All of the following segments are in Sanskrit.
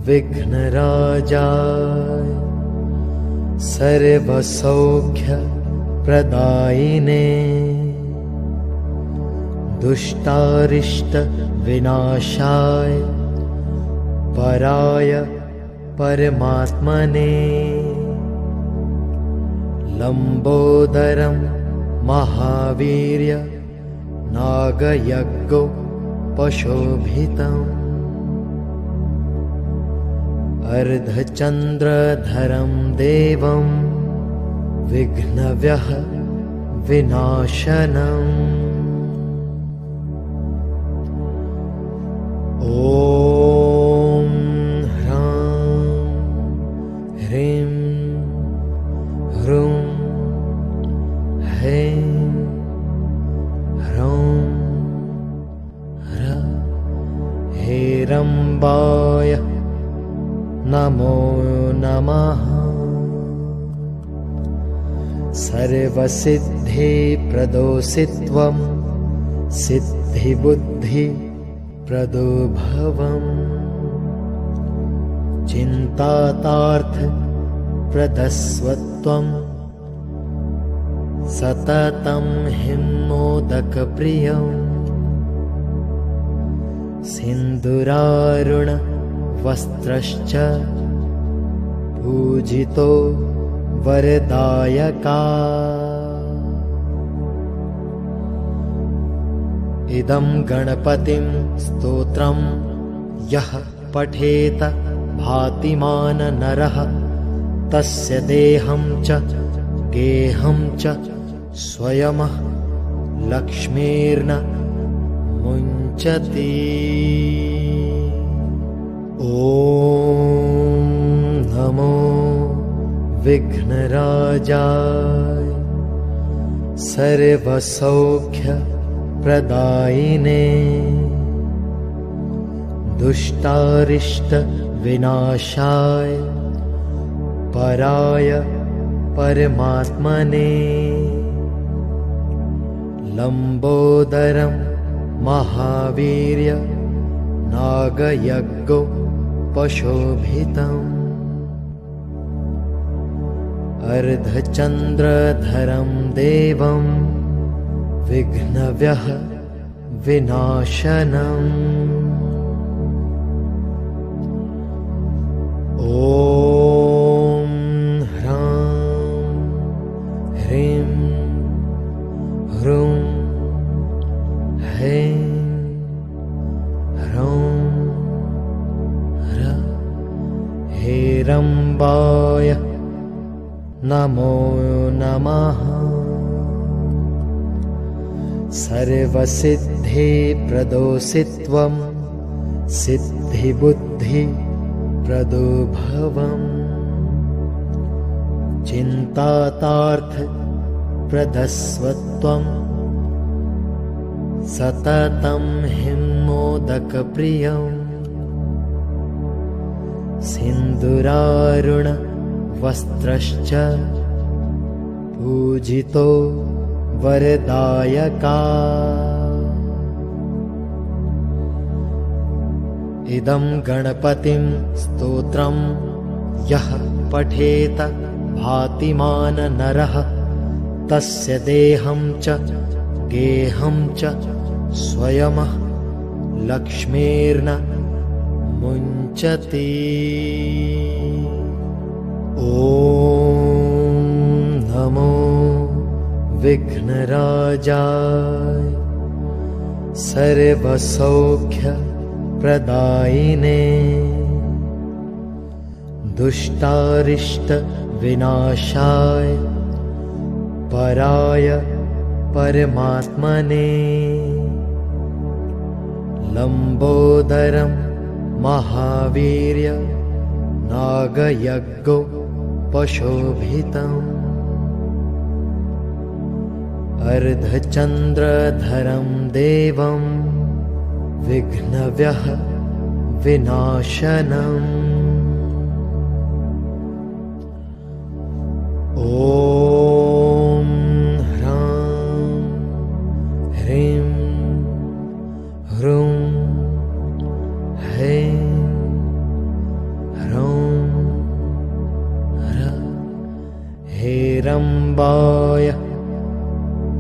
विघ्नराजाय सर्वसौख्यप्रदायिने दुष्टारिष्टविनाशाय पराय परमात्मने लम्बोदरं महावीर्य नागयज्ञोपशोभितम् अर्धचन्द्रधरं देवं विघ्नव्यः विनाशनम् ॐ ह्रां ह्रीं ह्रूं हैं ह्रौं हेरम्बाय नमो नमः। सर्वसिद्धिप्रदोषित्वं सिद्धिबुद्धिप्रदो भवम् चिन्तातार्थप्रदस्वत्वं सततं हिम्मोदकप्रियं सिन्दूरारुणवस्त्रश्च पूजितो वरदायका इदं गणपतिं स्तोत्रं यः पठेत भातिमान नरः तस्य देहं च गेहं च स्वयमः लक्ष्मीर्न मुञ्चति। ॐ नमो विघ्नराजाय सर्वसौख्यप्रदायिने दुष्टारिष्टविनाशाय पराय परमात्मने लम्बोदरं महावीर्य नागयज्ञोपशोभितम् अर्धचन्द्रधरं देवं विघ्नव्यः विनाशनम् ॐ ह्रां ह्रीं ह्रूं हैं ह्रौं हेरम्बाय नमो नमः। सर्वसिद्धिप्रदोषित्वं सिद्धिबुद्धिप्रदो भवम् चिन्तातार्थप्रदस्वत्वं सततं हिम्मोदकप्रियं सिन्दूरारुणवस्त्रश्च पूजितो वरदायका इदं गणपतिं स्तोत्रं यः पठेत भातिमान नरः तस्य देहं च गेहं च स्वयमः लक्ष्मीर्न मुञ्चति। ॐ नमो विघ्नराजाय सर्वसौख्यप्रदायिने दुष्टारिष्टविनाशाय पराय परमात्मने लम्बोदरं महावीर्य नागयज्ञोपशोभितम् अर्धचन्द्रधरं देवं विघ्नव्यः विनाशनम् ॐ ह्रां ह्रीं ह्रूं हैं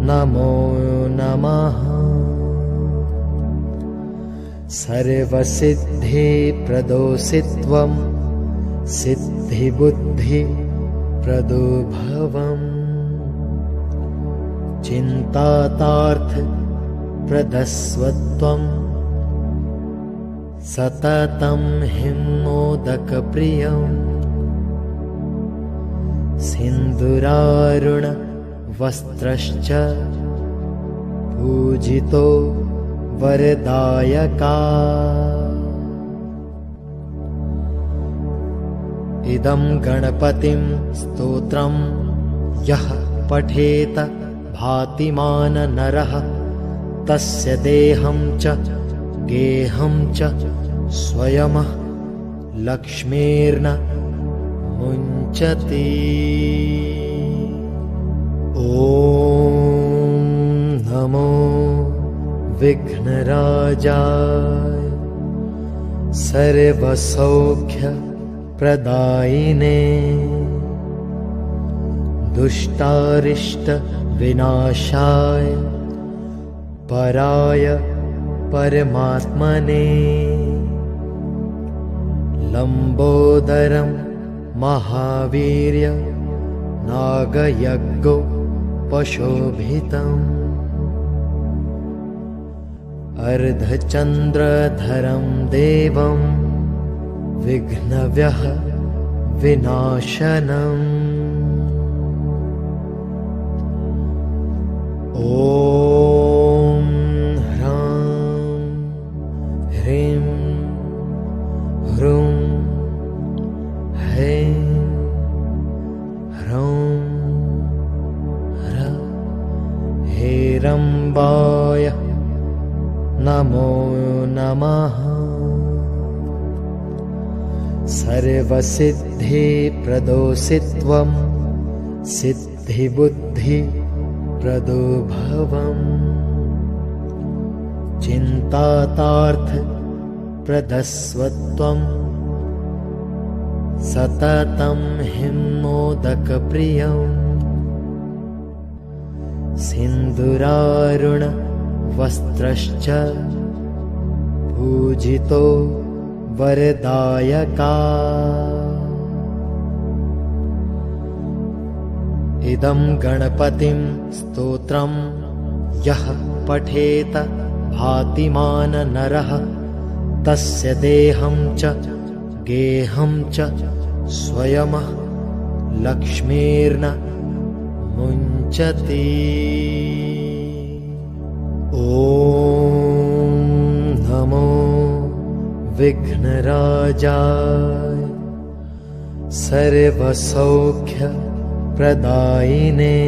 नमो नमः। सर्वसिद्धिप्रदोऽसि त्वं सिद्धिबुद्धिप्रदो भवम्। चिन्तातार्थप्रदस्वत्वं सततं हिंमोदकप्रियम्। सिन्दूरारुणवस्त्रश्च पूजितो वरदायका। इदं गणपतिं स्तोत्रं यः पठेत भातिमान नरः तस्य देहं च गेहं च स्वयमः लक्ष्मीर्न मुञ्चति। ॐ नमो विघ्नराजाय सर्वसौख्यप्रदायिने दुष्टारिष्टविनाशाय पराय परमात्मने। लम्बोदरं महावीर्य नागयज्ञोपशोभितम्। अर्धचन्द्रधरं देवं विघ्नव्यः विनाशनम्। ॐ ह्रां ह्रीं ह्रूं हैं ह्रौं ह्रः हेरम्बाय नमो नमः। सर्वसिद्धिप्रदोऽसि त्वं सिद्धिबुद्धिप्रदो भवम्। चिन्तातार्थप्रदस्वत्वं सततं हिंमोदकप्रियम्। सिन्दूरारुणवस्त्रश्च पूजितो वरदायका। इदं गणपतिं स्तोत्रं यः पठेत भातिमान नरः तस्य देहं च गेहं च स्वयमः लक्ष्मीर्न मुञ्चति। ॐ नमो विघ्नराजाय सर्वसौख्यप्रदायिने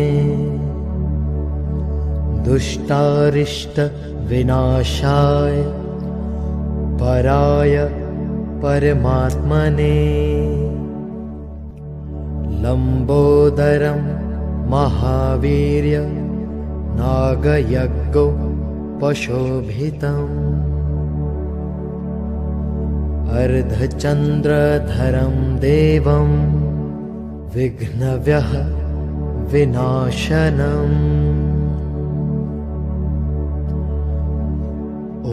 दुष्टारिष्टविनाशाय पराय परमात्मने। लम्बोदरं महावीर्य नागयज्ञोपशोभितम्। अर्धचन्द्रधरं देवं विघ्नव्यः विनाशनम्। ॐ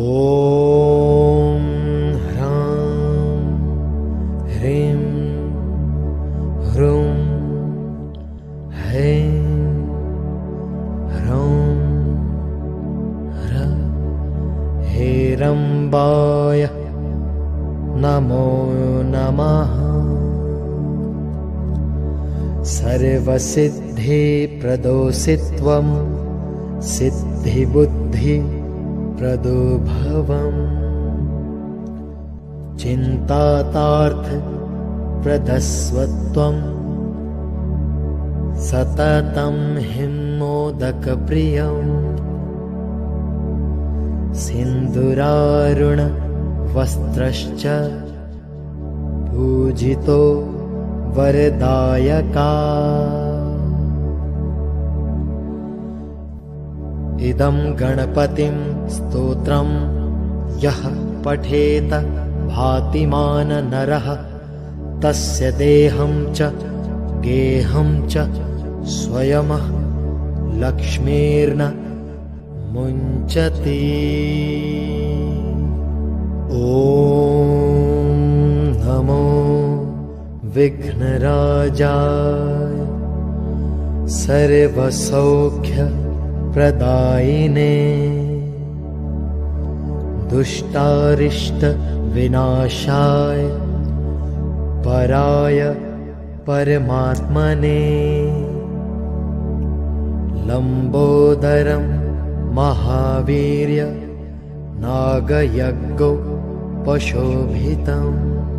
ह्रां ह्रीं ह्रूं हैं ह्रौं ह्रः हेरम्बाय नमो नमः। सर्वसिद्धिप्रदोऽसि त्वं सिद्धिबुद्धिप्रदो भवम्। चिन्तातार्थप्रदस्वत्वं सततं हिंमोदकप्रियम्। सिन्दूरारुणवस्त्रश्च पूजितो वरदायका। इदं गणपतिं स्तोत्रं यः पठेत भातिमान नरः तस्य देहं च गेहं च स्वयमः लक्ष्मीर्न मुञ्चति। ॐ नमो विघ्नराजाय सर्वसौख्यप्रदायिने दुष्टारिष्टविनाशाय पराय परमात्मने लम्बोदरं महावीर्य नागयज्ञोपशोभितम्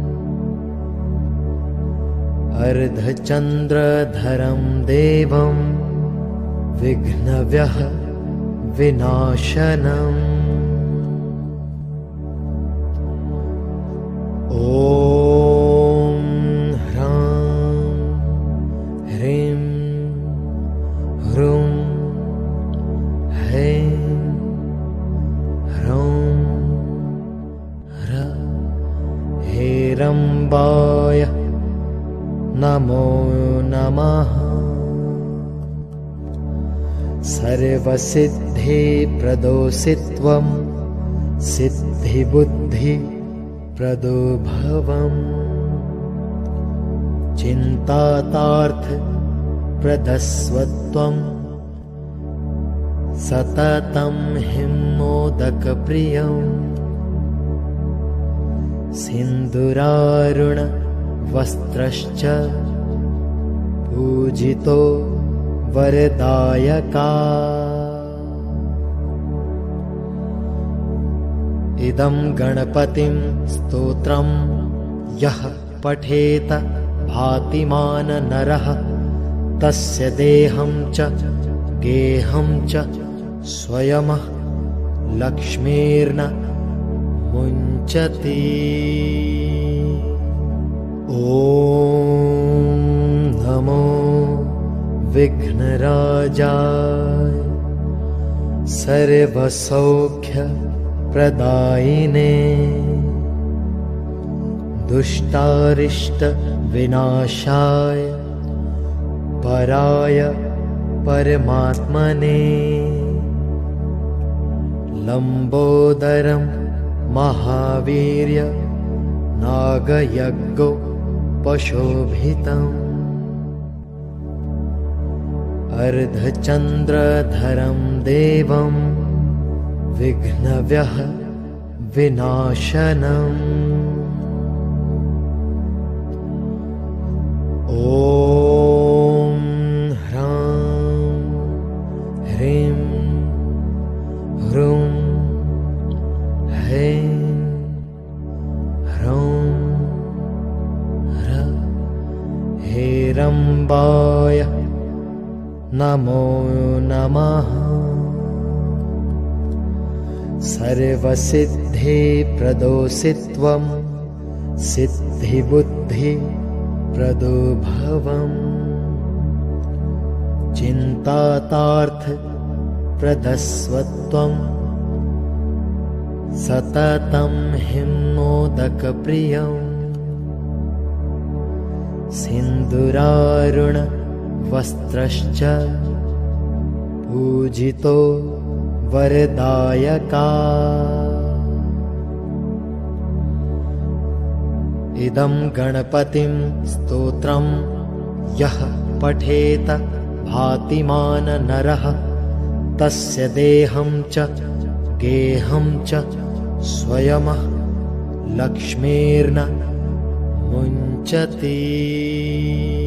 अर्धचन्द्रधरं देवं विघ्नव्यः विनाशनम्। ॐ ह्रां ह्रीं ह्रूं हैं ह्रौं हेरम्बाय नमो नमः। सर्वसिद्धिप्रदोषित्वं सिद्धिबुद्धिप्रदो भवम् चिन्तातार्थप्रदस्वत्वं सततं हिमोदकप्रियं सिन्दूरारुणवस्त्रश्च पूजितो वरदायका। इदं गणपतिं स्तोत्रं यः पठेत भातिमान नरः तस्य देहं च गेहं च स्वयमः लक्ष्मीर्न मुञ्चति। ॐ नमो विघ्नराजाय सर्वसौख्यप्रदायिने दुष्टारिष्टविनाशाय पराय परमात्मने लम्बोदरं महावीर्य नागयज्ञोपशोभितम् अर्धचन्द्रधरं देवं विघ्नव्यः विनाशनम्। ॐ ह्रां ह्रीं ह्रूं हैं ह्रौं हेरम्बाय नमो नमः। सर्वसिद्धिप्रदोषित्वं सिद्धिबुद्धिप्रदो भवम् चिन्तातार्थप्रदस्वत्वं सततं हिमोदकप्रियं सिन्दूरारुणवस्त्रश्च पूजितो वरदायका। इदं गणपतिं स्तोत्रं यः पठेत भातिमान नरः तस्य देहं च गेहं च स्वयमः लक्ष्मीर्न मुञ्चति।